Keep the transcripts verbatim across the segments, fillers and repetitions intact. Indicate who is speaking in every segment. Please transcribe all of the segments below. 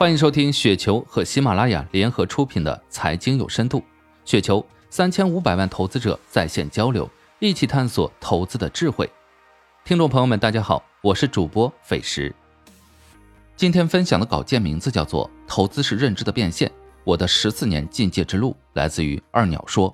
Speaker 1: 欢迎收听雪球和喜马拉雅联合出品的财经有深度。雪球三千五百万投资者在线交流，一起探索投资的智慧。听众朋友们大家好，我是主播斐石。今天分享的稿件名字叫做投资是认知的变现，我的十四年进阶之路，来自于二鸟说。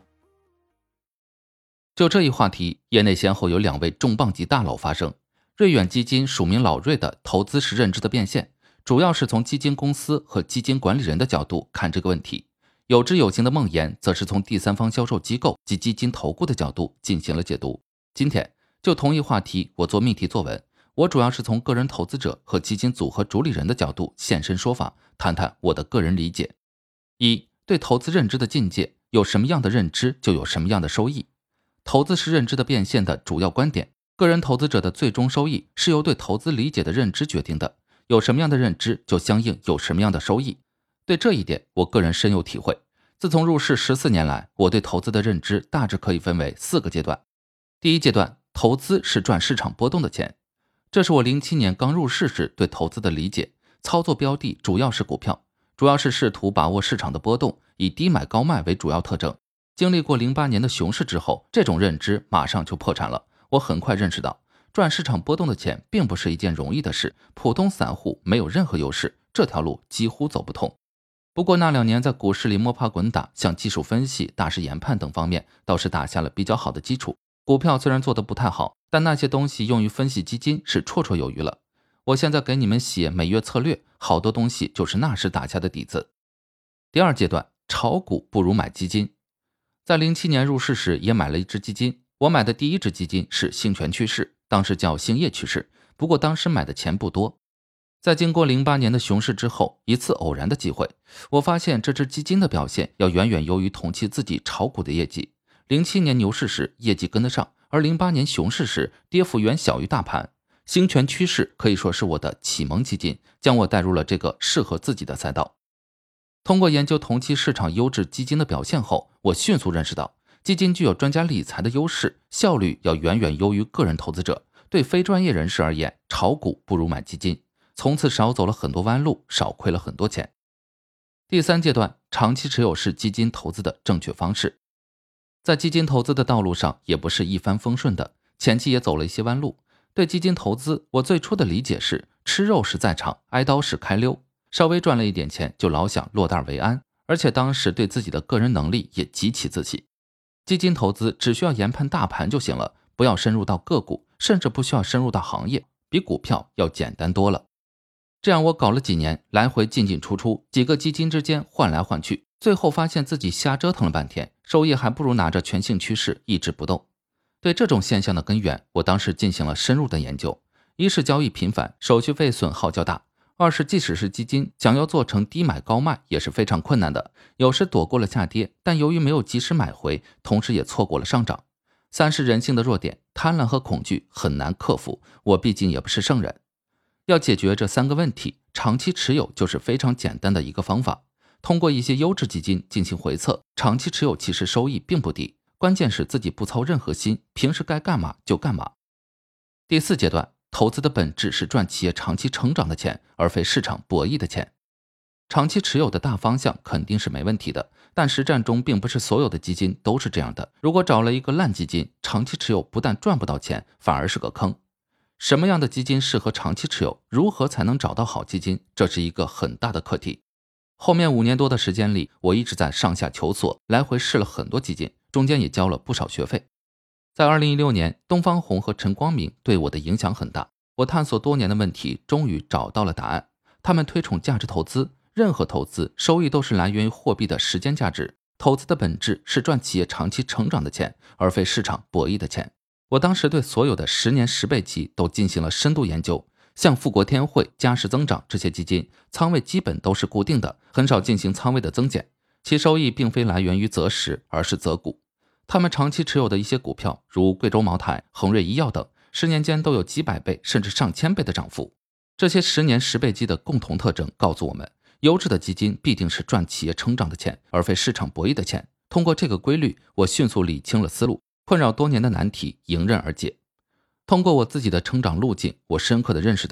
Speaker 1: 就这一话题，业内先后有两位重磅级大佬发声。瑞远基金署名老瑞的投资是认知的变现，主要是从基金公司和基金管理人的角度看这个问题。有知有行的孟岩则是从第三方销售机构及基金投顾的角度进行了解读。今天就同一话题，我做命题作文，我主要是从个人投资者和基金组合主理人的角度现身说法，谈谈我的个人理解。一、对投资认知的境界，有什么样的认知就有什么样的收益。投资是认知的变现的主要观点，个人投资者的最终收益是由对投资理解的认知决定的，有什么样的认知就相应有什么样的收益。对这一点我个人深有体会。自从入市十四年来，我对投资的认知大致可以分为四个阶段。第一阶段，投资是赚市场波动的钱，这是我零七年刚入市时对投资的理解。操作标的主要是股票，主要是试图把握市场的波动，以低买高卖为主要特征。经历过零八年的熊市之后，这种认知马上就破产了。我很快认识到，赚市场波动的钱并不是一件容易的事，普通散户没有任何优势，这条路几乎走不通。不过那两年在股市里摸爬滚打，像技术分析、大势研判等方面倒是打下了比较好的基础。股票虽然做得不太好，但那些东西用于分析基金是绰绰有余了。我现在给你们写每月策略，好多东西就是那时打下的底子。第二阶段，炒股不如买基金。在零七年入市时也买了一只基金，我买的第一只基金是兴全趋势，当时叫兴业趋势，不过当时买的钱不多。在经过零八年的熊市之后，一次偶然的机会，我发现这只基金的表现要远远优于同期自己炒股的业绩。零七年牛市时业绩跟得上，而零八年熊市时跌幅远小于大盘。兴全趋势可以说是我的启蒙基金，将我带入了这个适合自己的赛道。通过研究同期市场优质基金的表现后，我迅速认识到，基金具有专家理财的优势，效率要远远优于个人投资者。对非专业人士而言，炒股不如买基金，从此少走了很多弯路，少亏了很多钱。第三阶段，长期持有是基金投资的正确方式。在基金投资的道路上也不是一帆风顺的，前期也走了一些弯路。对基金投资，我最初的理解是吃肉时在场，挨刀时开溜，稍微赚了一点钱就老想落袋为安，而且当时对自己的个人能力也极其自信。基金投资只需要研判大盘就行了，不要深入到个股，甚至不需要深入到行业，比股票要简单多了。这样我搞了几年，来回进进出出，几个基金之间换来换去，最后发现自己瞎折腾了半天，收益还不如拿着全兴趋势一直不动。对这种现象的根源，我当时进行了深入的研究。一是交易频繁，手续费损耗较大；二是即使是基金，想要做成低买高卖也是非常困难的，有时躲过了下跌，但由于没有及时买回，同时也错过了上涨。三是人性的弱点，贪婪和恐惧很难克服，我毕竟也不是圣人。要解决这三个问题，长期持有就是非常简单的一个方法。通过一些优质基金进行回测，长期持有其实收益并不低，关键是自己不操任何心，平时该干嘛就干嘛。第四阶段，投资的本质是赚企业长期成长的钱，而非市场博弈的钱。长期持有的大方向肯定是没问题的，但实战中并不是所有的基金都是这样的。如果找了一个烂基金，长期持有不但赚不到钱，反而是个坑。什么样的基金适合长期持有？如何才能找到好基金？这是一个很大的课题。后面五年多的时间里，我一直在上下求索，来回试了很多基金，中间也交了不少学费。在二零一六年，东方红和陈光明对我的影响很大，我探索多年的问题终于找到了答案。他们推崇价值投资，任何投资收益都是来源于货币的时间价值，投资的本质是赚企业长期成长的钱，而非市场博弈的钱。我当时对所有的十年十倍基都进行了深度研究，像富国天惠、嘉实增长这些基金，仓位基本都是固定的，很少进行仓位的增减，其收益并非来源于择时，而是择股。他们长期持有的一些股票，如贵州茅台、恒瑞医药等，十年间都有几百倍甚至上千倍的涨幅。这些十年十倍基的共同特征告诉我们，优质的基金必定是赚企业成长的钱，而非市场博弈的钱。通过这个规律，我迅速理清了思路，困扰多年的难题迎刃而解。通过我自己的成长路径，我深刻地认识到，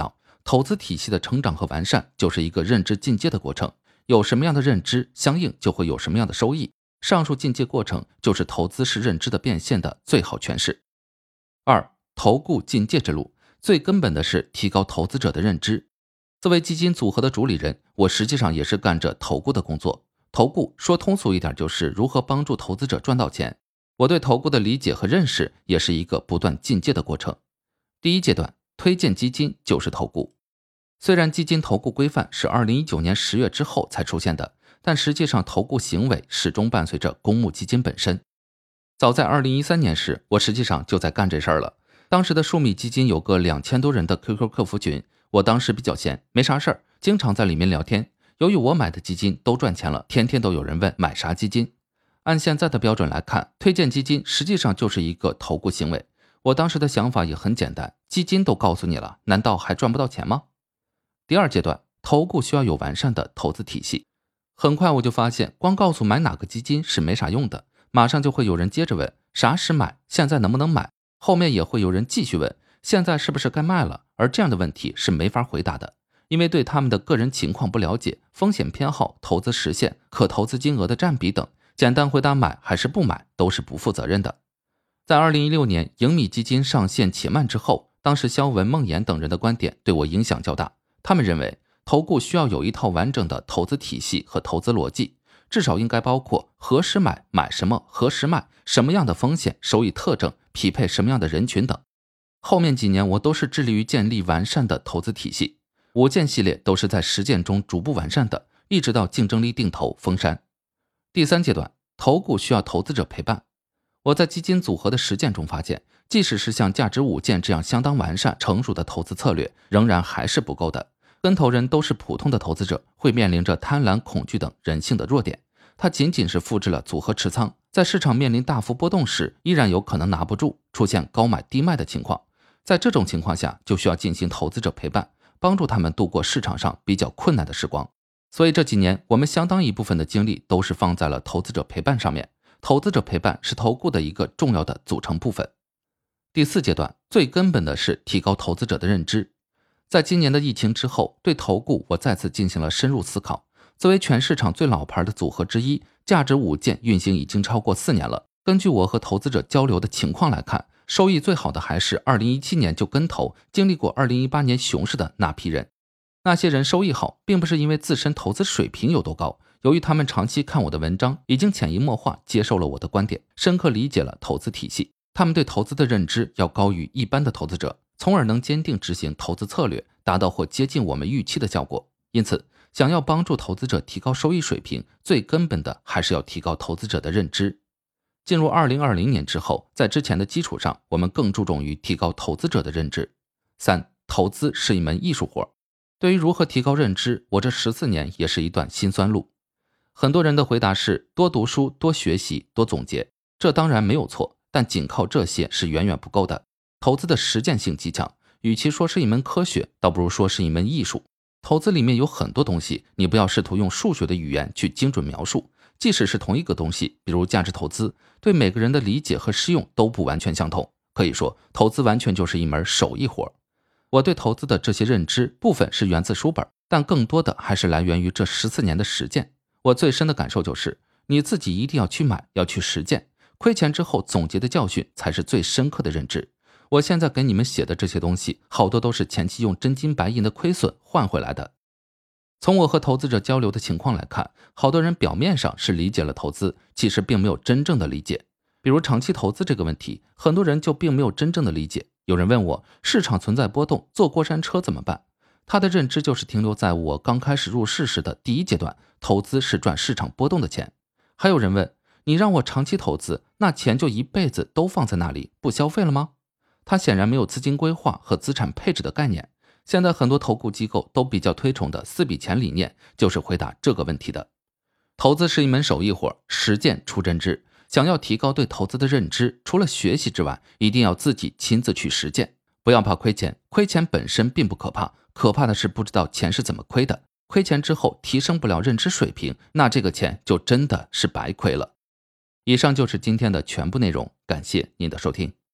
Speaker 1: 投资体系的成长和完善就是一个认知进阶的过程，有什么样的认知，相应就会有什么样的收益。上述进阶过程就是投资式认知的变现的最好诠释。二、投顾进阶之路，最根本的是提高投资者的认知。作为基金组合的主理人，我实际上也是干着投顾的工作。投顾说通俗一点，就是如何帮助投资者赚到钱。我对投顾的理解和认识也是一个不断进阶的过程。第一阶段，推荐基金就是投顾。虽然基金投顾规范是二零一九年十月之后才出现的，但实际上投顾行为始终伴随着公募基金本身。早在二零一三年时，我实际上就在干这事儿了。当时的数米基金有个两千多人的 Q Q 客服群，我当时比较闲，没啥事儿，经常在里面聊天。由于我买的基金都赚钱了，天天都有人问买啥基金。按现在的标准来看，推荐基金实际上就是一个投顾行为。我当时的想法也很简单，基金都告诉你了，难道还赚不到钱吗？第二阶段，投顾需要有完善的投资体系。很快我就发现，光告诉买哪个基金是没啥用的，马上就会有人接着问啥时买，现在能不能买，后面也会有人继续问现在是不是该卖了，而这样的问题是没法回答的，因为对他们的个人情况不了解，风险偏好、投资实现、可投资金额的占比等，简单回答买还是不买都是不负责任的。在二零一六年盈米基金上线且慢之后，当时肖文、孟岩等人的观点对我影响较大。他们认为投顾需要有一套完整的投资体系和投资逻辑，至少应该包括何时买、买什么、何时卖、什么样的风险、收益特征、匹配什么样的人群等。后面几年我都是致力于建立完善的投资体系，五件系列都是在实践中逐步完善的，一直到竞争力定投封山。第三阶段，投顾需要投资者陪伴。我在基金组合的实践中发现，即使是像价值五件这样相当完善成熟的投资策略，仍然还是不够的。跟投人都是普通的投资者，会面临着贪婪、恐惧等人性的弱点。它仅仅是复制了组合持仓，在市场面临大幅波动时，依然有可能拿不住，出现高买低卖的情况。在这种情况下，就需要进行投资者陪伴，帮助他们度过市场上比较困难的时光。所以这几年，我们相当一部分的精力都是放在了投资者陪伴上面。投资者陪伴是投顾的一个重要的组成部分。第四阶段，最根本的是提高投资者的认知。在今年的疫情之后，对投顾我再次进行了深入思考。作为全市场最老牌的组合之一，价值五件运行已经超过四年了。根据我和投资者交流的情况来看，收益最好的还是二零一七年就跟投，经历过二零一八年熊市的那批人。那些人收益好，并不是因为自身投资水平有多高，由于他们长期看我的文章，已经潜移默化接受了我的观点，深刻理解了投资体系。他们对投资的认知要高于一般的投资者，从而能坚定执行投资策略，达到或接近我们预期的效果。因此，想要帮助投资者提高收益水平，最根本的还是要提高投资者的认知。进入二零二零年之后，在之前的基础上，我们更注重于提高投资者的认知。三、投资是一门艺术活。对于如何提高认知，我这十四年也是一段辛酸路。很多人的回答是多读书、多学习、多总结，这当然没有错，但仅靠这些是远远不够的。投资的实践性极强，与其说是一门科学，倒不如说是一门艺术。投资里面有很多东西，你不要试图用数学的语言去精准描述，即使是同一个东西，比如价值投资，对每个人的理解和适用都不完全相同。可以说，投资完全就是一门手艺活。我对投资的这些认知，部分是源自书本，但更多的还是来源于这十四年的实践。我最深的感受就是，你自己一定要去买，要去实践，亏钱之后总结的教训才是最深刻的认知。我现在给你们写的这些东西，好多都是前期用真金白银的亏损换回来的。从我和投资者交流的情况来看，好多人表面上是理解了投资，其实并没有真正的理解。比如长期投资这个问题，很多人就并没有真正的理解。有人问我，市场存在波动，坐过山车怎么办？他的认知就是停留在我刚开始入市时的第一阶段，投资是赚市场波动的钱。还有人问，你让我长期投资，那钱就一辈子都放在那里，不消费了吗？他显然没有资金规划和资产配置的概念。现在很多投顾机构都比较推崇的四笔钱理念，就是回答这个问题的。投资是一门手艺活，实践出真知。想要提高对投资的认知，除了学习之外，一定要自己亲自去实践。不要怕亏钱，亏钱本身并不可怕，可怕的是不知道钱是怎么亏的。亏钱之后提升不了认知水平，那这个钱就真的是白亏了。以上就是今天的全部内容，感谢您的收听。